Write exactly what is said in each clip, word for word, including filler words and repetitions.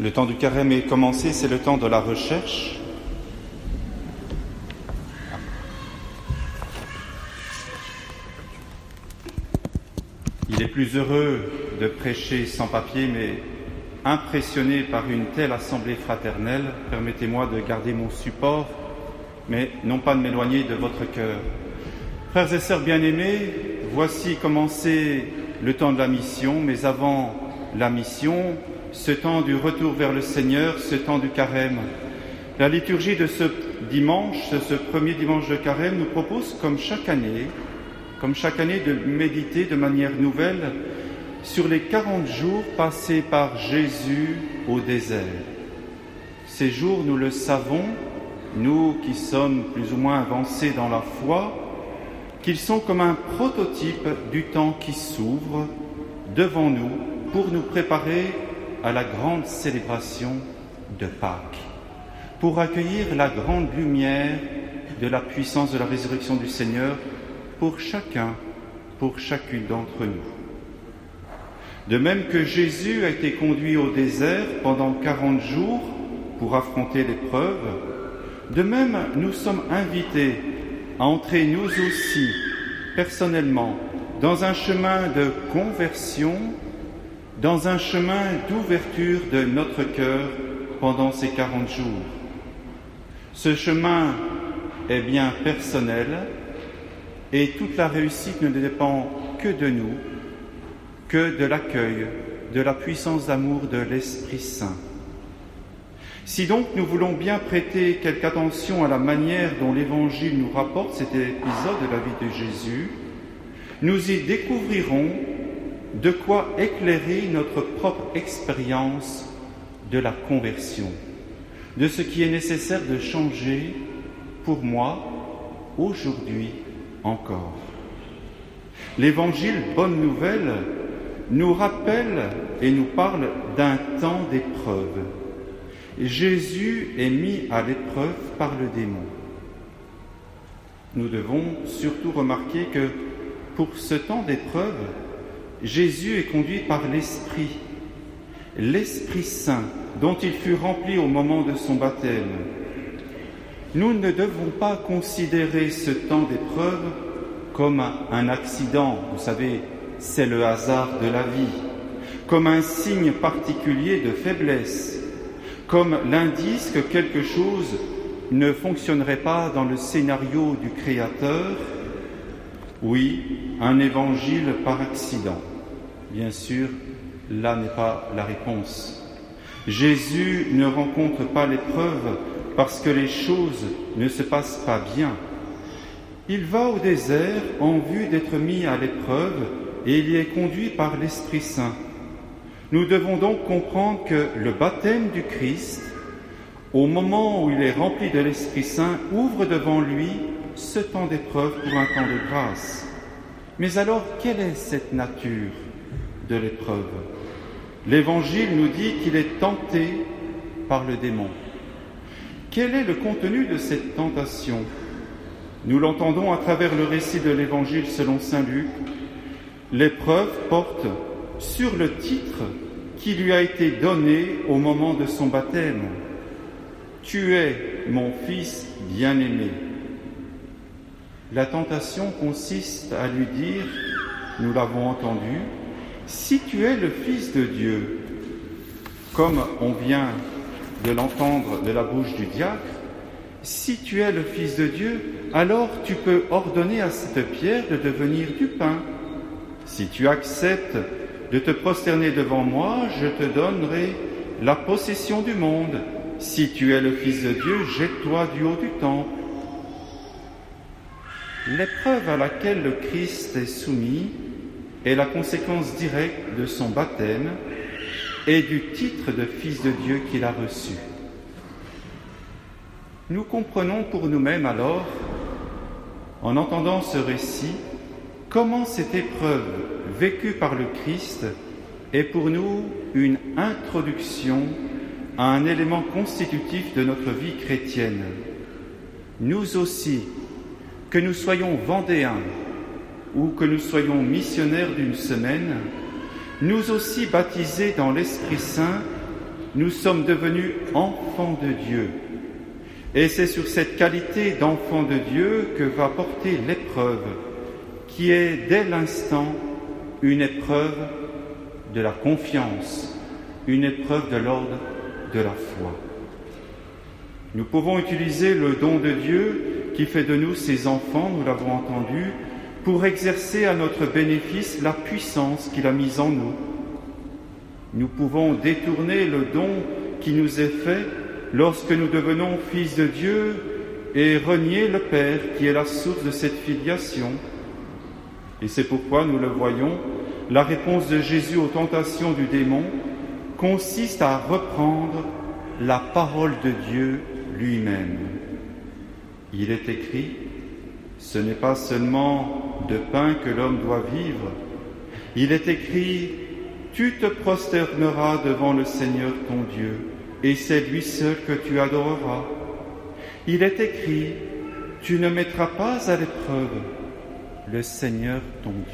Le temps du carême est commencé, c'est le temps de la recherche. Il est plus heureux de prêcher sans papier, mais impressionné par une telle assemblée fraternelle, permettez-moi de garder mon support, mais non pas de m'éloigner de votre cœur. Frères et sœurs bien-aimés, voici commencé le temps de la mission, mais avant la mission, ce temps du retour vers le Seigneur, ce temps du carême. La liturgie de ce dimanche, de ce premier dimanche de carême, nous propose, comme chaque année, comme chaque année, de méditer de manière nouvelle sur les quarante jours passés par Jésus au désert. Ces jours, nous le savons, nous qui sommes plus ou moins avancés dans la foi, qu'ils sont comme un prototype du temps qui s'ouvre devant nous pour nous préparer à la grande célébration de Pâques, pour accueillir la grande lumière de la puissance de la résurrection du Seigneur pour chacun, pour chacune d'entre nous. De même que Jésus a été conduit au désert pendant quarante jours pour affronter l'épreuve, de même nous sommes invités à entrer nous aussi, personnellement, dans un chemin de conversion, dans un chemin d'ouverture de notre cœur pendant ces quarante jours. Ce chemin est bien personnel et toute la réussite ne dépend que de nous, que de l'accueil, de la puissance d'amour de l'Esprit Saint. Si donc nous voulons bien prêter quelque attention à la manière dont l'Évangile nous rapporte cet épisode de la vie de Jésus, nous y découvrirons de quoi éclairer notre propre expérience de la conversion, de ce qui est nécessaire de changer pour moi, aujourd'hui encore. L'Évangile, bonne nouvelle, nous rappelle et nous parle d'un temps d'épreuve. Jésus est mis à l'épreuve par le démon. Nous devons surtout remarquer que pour ce temps d'épreuve, Jésus est conduit par l'Esprit, l'Esprit Saint, dont il fut rempli au moment de son baptême. Nous ne devons pas considérer ce temps d'épreuve comme un accident, vous savez, c'est le hasard de la vie, comme un signe particulier de faiblesse, comme l'indice que quelque chose ne fonctionnerait pas dans le scénario du Créateur. Oui, un évangile par accident. Bien sûr, là n'est pas la réponse. Jésus ne rencontre pas l'épreuve parce que les choses ne se passent pas bien. Il va au désert en vue d'être mis à l'épreuve et il y est conduit par l'Esprit Saint. Nous devons donc comprendre que le baptême du Christ, au moment où il est rempli de l'Esprit Saint, ouvre devant lui ce temps d'épreuve pour un temps de grâce. Mais alors, quelle est cette nature de l'épreuve? L'Évangile nous dit qu'il est tenté par le démon. Quel est le contenu de cette tentation? Nous l'entendons à travers le récit de l'Évangile selon saint Luc. L'épreuve porte sur le titre qui lui a été donné au moment de son baptême. « Tu es mon Fils bien-aimé ». La tentation consiste à lui dire, nous l'avons entendu, « Si tu es le Fils de Dieu », comme on vient de l'entendre de la bouche du diacre, « Si tu es le Fils de Dieu, alors tu peux ordonner à cette pierre de devenir du pain. Si tu acceptes de te prosterner devant moi, je te donnerai la possession du monde. Si tu es le Fils de Dieu, jette-toi du haut du temple. » L'épreuve à laquelle le Christ est soumis est la conséquence directe de son baptême et du titre de Fils de Dieu qu'il a reçu. Nous comprenons pour nous-mêmes alors, en entendant ce récit, comment cette épreuve vécue par le Christ est pour nous une introduction à un élément constitutif de notre vie chrétienne. Nous aussi, que nous soyons vendéens ou que nous soyons missionnaires d'une semaine, nous aussi baptisés dans l'Esprit Saint, nous sommes devenus enfants de Dieu. Et c'est sur cette qualité d'enfant de Dieu que va porter l'épreuve, qui est dès l'instant une épreuve de la confiance, une épreuve de l'ordre de la foi. Nous pouvons utiliser le don de Dieu qui fait de nous ses enfants, nous l'avons entendu, pour exercer à notre bénéfice la puissance qu'il a mise en nous. Nous pouvons détourner le don qui nous est fait lorsque nous devenons fils de Dieu et renier le Père qui est la source de cette filiation. Et c'est pourquoi, nous le voyons, la réponse de Jésus aux tentations du démon consiste à reprendre la parole de Dieu lui-même. Il est écrit, « Ce n'est pas seulement de pain que l'homme doit vivre. » Il est écrit, « Tu te prosterneras devant le Seigneur ton Dieu, et c'est lui seul que tu adoreras. » Il est écrit, « Tu ne mettras pas à l'épreuve le Seigneur ton Dieu. »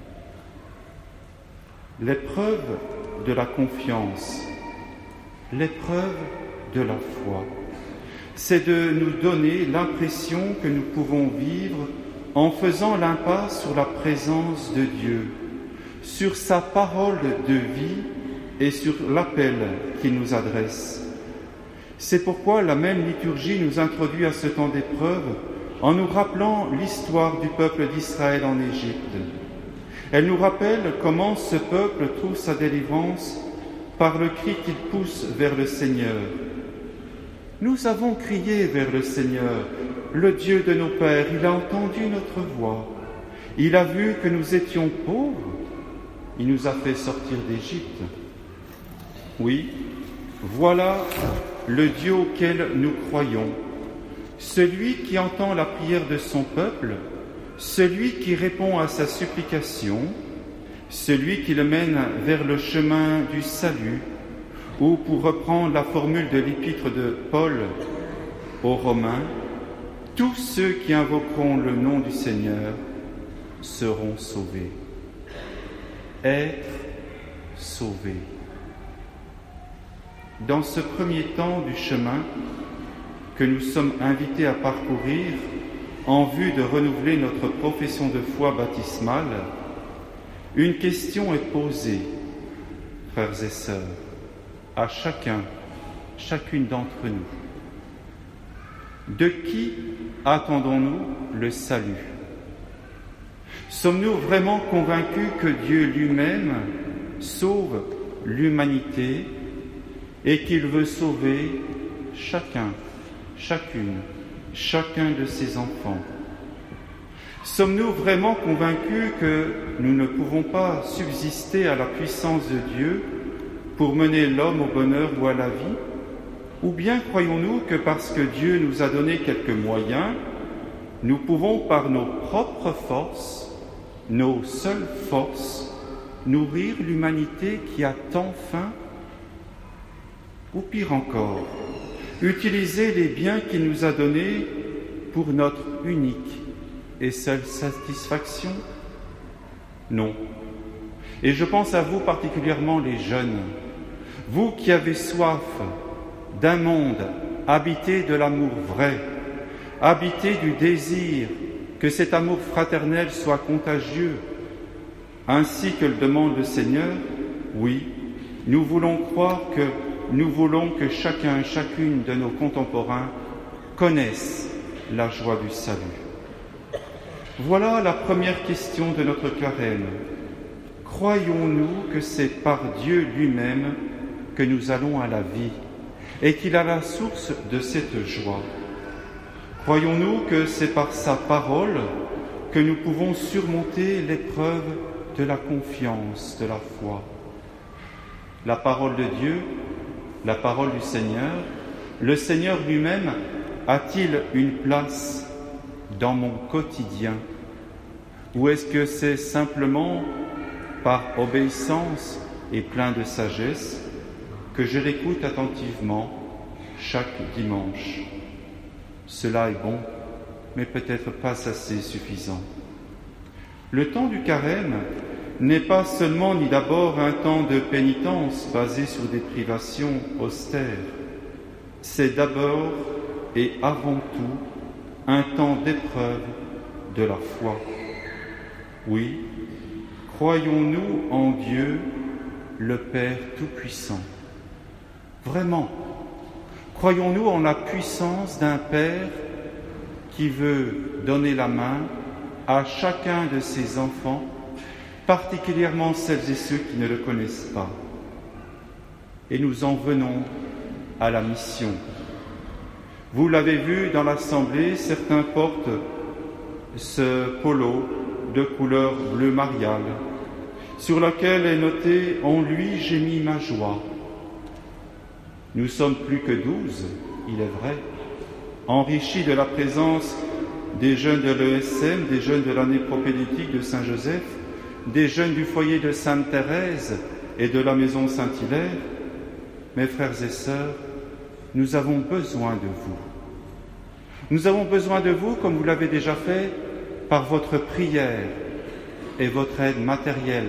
L'épreuve de la confiance, l'épreuve de la foi, c'est de nous donner l'impression que nous pouvons vivre en faisant l'impasse sur la présence de Dieu, sur sa parole de vie et sur l'appel qu'il nous adresse. C'est pourquoi la même liturgie nous introduit à ce temps d'épreuve en nous rappelant l'histoire du peuple d'Israël en Égypte. Elle nous rappelle comment ce peuple trouve sa délivrance par le cri qu'il pousse vers le Seigneur. Nous avons crié vers le Seigneur, le Dieu de nos pères. Il a entendu notre voix. Il a vu que nous étions pauvres. Il nous a fait sortir d'Égypte. Oui, voilà le Dieu auquel nous croyons, celui qui entend la prière de son peuple, celui qui répond à sa supplication, celui qui le mène vers le chemin du salut, ou pour reprendre la formule de l'épître de Paul aux Romains, tous ceux qui invoqueront le nom du Seigneur seront sauvés. Être sauvés. Dans ce premier temps du chemin que nous sommes invités à parcourir en vue de renouveler notre profession de foi baptismale, une question est posée, frères et sœurs, à chacun, chacune d'entre nous. De qui attendons-nous le salut? Sommes-nous vraiment convaincus que Dieu lui-même sauve l'humanité et qu'il veut sauver chacun, chacune, chacun de ses enfants? Sommes-nous vraiment convaincus que nous ne pouvons pas subsister à la puissance de Dieu pour mener l'homme au bonheur ou à la vie? Ou bien croyons-nous que parce que Dieu nous a donné quelques moyens, nous pouvons par nos propres forces, nos seules forces, nourrir l'humanité qui a tant faim? Ou pire encore, utiliser les biens qu'il nous a donnés pour notre unique et seule satisfaction? Non. Et je pense à vous particulièrement les jeunes, vous qui avez soif d'un monde habité de l'amour vrai, habité du désir que cet amour fraternel soit contagieux, ainsi que le demande le Seigneur. Oui, nous voulons croire que nous voulons que chacun, chacune de nos contemporains connaissent la joie du salut. Voilà la première question de notre carême. Croyons-nous que c'est par Dieu lui-même que nous allons à la vie et qu'il a la source de cette joie? Croyons-nous que c'est par sa parole que nous pouvons surmonter l'épreuve de la confiance, de la foi? La parole de Dieu, la parole du Seigneur, le Seigneur lui-même a-t-il une place dans mon quotidien? Ou est-ce que c'est simplement par obéissance et plein de sagesse que je l'écoute attentivement chaque dimanche? Cela est bon, mais peut-être pas assez suffisant. Le temps du carême n'est pas seulement ni d'abord un temps de pénitence basé sur des privations austères, c'est d'abord et avant tout un temps d'épreuve de la foi. Oui, croyons-nous en Dieu, le Père Tout-Puissant? Vraiment, croyons-nous en la puissance d'un Père qui veut donner la main à chacun de ses enfants, particulièrement celles et ceux qui ne le connaissent pas? Et nous en venons à la mission. Vous l'avez vu dans l'Assemblée, certains portent ce polo de couleur bleu mariale, sur lequel est noté « En lui j'ai mis ma joie ». Nous sommes plus que douze, il est vrai, enrichis de la présence des jeunes de l'E S M, des jeunes de l'année propédeutique de Saint-Joseph, des jeunes du foyer de Sainte-Thérèse et de la maison Saint-Hilaire. Mes frères et sœurs, nous avons besoin de vous. Nous avons besoin de vous, comme vous l'avez déjà fait, par votre prière et votre aide matérielle.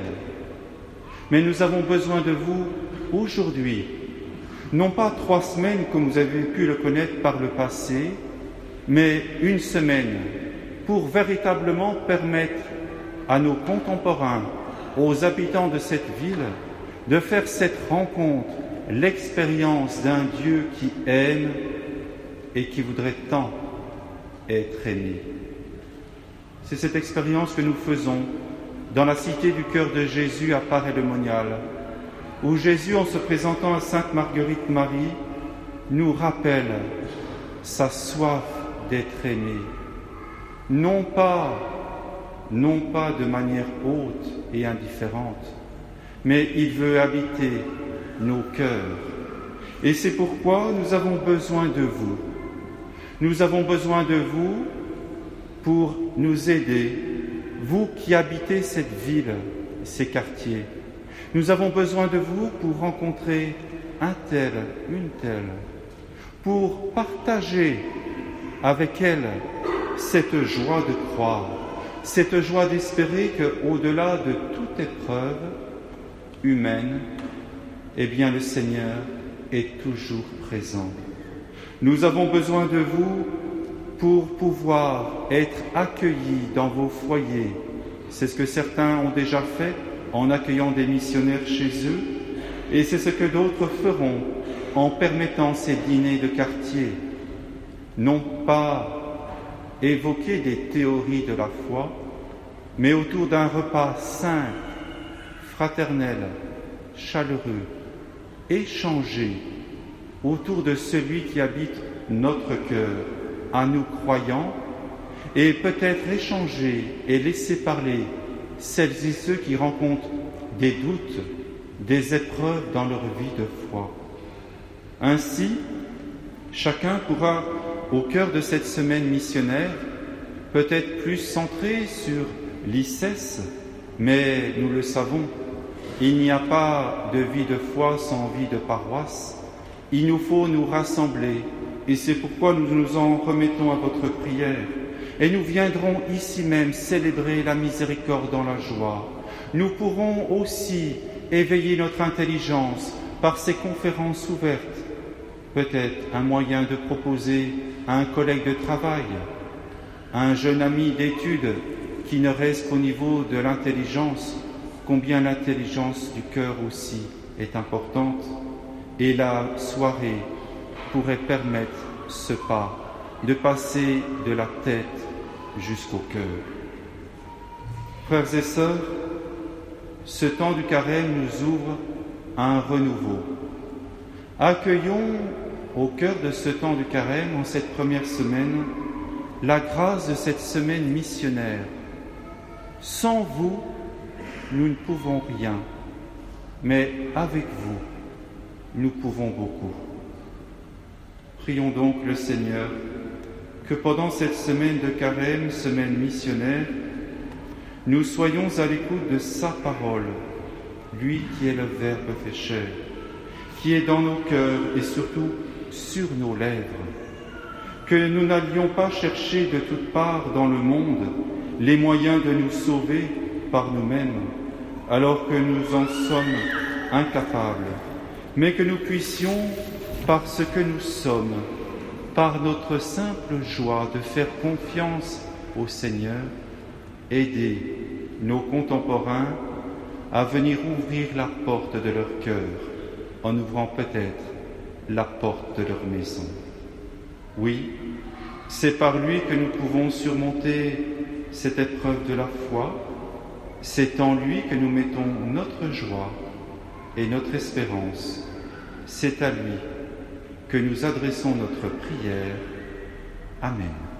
Mais nous avons besoin de vous aujourd'hui, non pas trois semaines comme vous avez pu le connaître par le passé, mais une semaine, pour véritablement permettre à nos contemporains, aux habitants de cette ville, de faire cette rencontre, l'expérience d'un Dieu qui aime et qui voudrait tant être aimé. C'est cette expérience que nous faisons dans la cité du cœur de Jésus à Paray-le-Monial, où Jésus, en se présentant à Sainte Marguerite Marie, nous rappelle sa soif d'être aimé, non pas, non pas de manière haute et indifférente, mais il veut habiter nos cœurs. Et c'est pourquoi nous avons besoin de vous. Nous avons besoin de vous pour nous aider, vous qui habitez cette ville, ces quartiers. Nous avons besoin de vous pour rencontrer un tel, une telle, pour partager avec elle cette joie de croire, cette joie d'espérer qu'au-delà de toute épreuve humaine, eh bien le Seigneur est toujours présent. Nous avons besoin de vous pour pouvoir être accueillis dans vos foyers. C'est ce que certains ont déjà fait en accueillant des missionnaires chez eux, et c'est ce que d'autres feront en permettant ces dîners de quartier. Non pas évoquer des théories de la foi, mais autour d'un repas sain, fraternel, chaleureux, échanger autour de celui qui habite notre cœur, à nous croyants, et peut-être échanger et laisser parler celles et ceux qui rencontrent des doutes, des épreuves dans leur vie de foi. Ainsi, chacun pourra, au cœur de cette semaine missionnaire, peut-être plus centré sur l'I C E S, mais nous le savons, il n'y a pas de vie de foi sans vie de paroisse. Il nous faut nous rassembler, et c'est pourquoi nous nous en remettons à votre prière. Et nous viendrons ici même célébrer la miséricorde dans la joie. Nous pourrons aussi éveiller notre intelligence par ces conférences ouvertes. Peut-être un moyen de proposer à un collègue de travail, à un jeune ami d'études qui ne reste qu'au niveau de l'intelligence, combien l'intelligence du cœur aussi est importante. Et la soirée pourrait permettre ce pas, de passer de la tête jusqu'au cœur. Frères et sœurs, ce temps du carême nous ouvre à un renouveau. Accueillons au cœur de ce temps du carême, en cette première semaine, la grâce de cette semaine missionnaire. Sans vous, nous ne pouvons rien, mais avec vous, nous pouvons beaucoup. Prions donc le Seigneur que pendant cette semaine de carême, semaine missionnaire, nous soyons à l'écoute de sa parole, lui qui est le Verbe fait chair, qui est dans nos cœurs et surtout sur nos lèvres. Que nous n'allions pas chercher de toutes parts dans le monde les moyens de nous sauver par nous-mêmes, alors que nous en sommes incapables, mais que nous puissions, par ce que nous sommes, par notre simple joie de faire confiance au Seigneur, aider nos contemporains à venir ouvrir la porte de leur cœur, en ouvrant peut-être la porte de leur maison. Oui, c'est par lui que nous pouvons surmonter cette épreuve de la foi, c'est en lui que nous mettons notre joie et notre espérance, c'est à lui que nous adressons notre prière. Amen.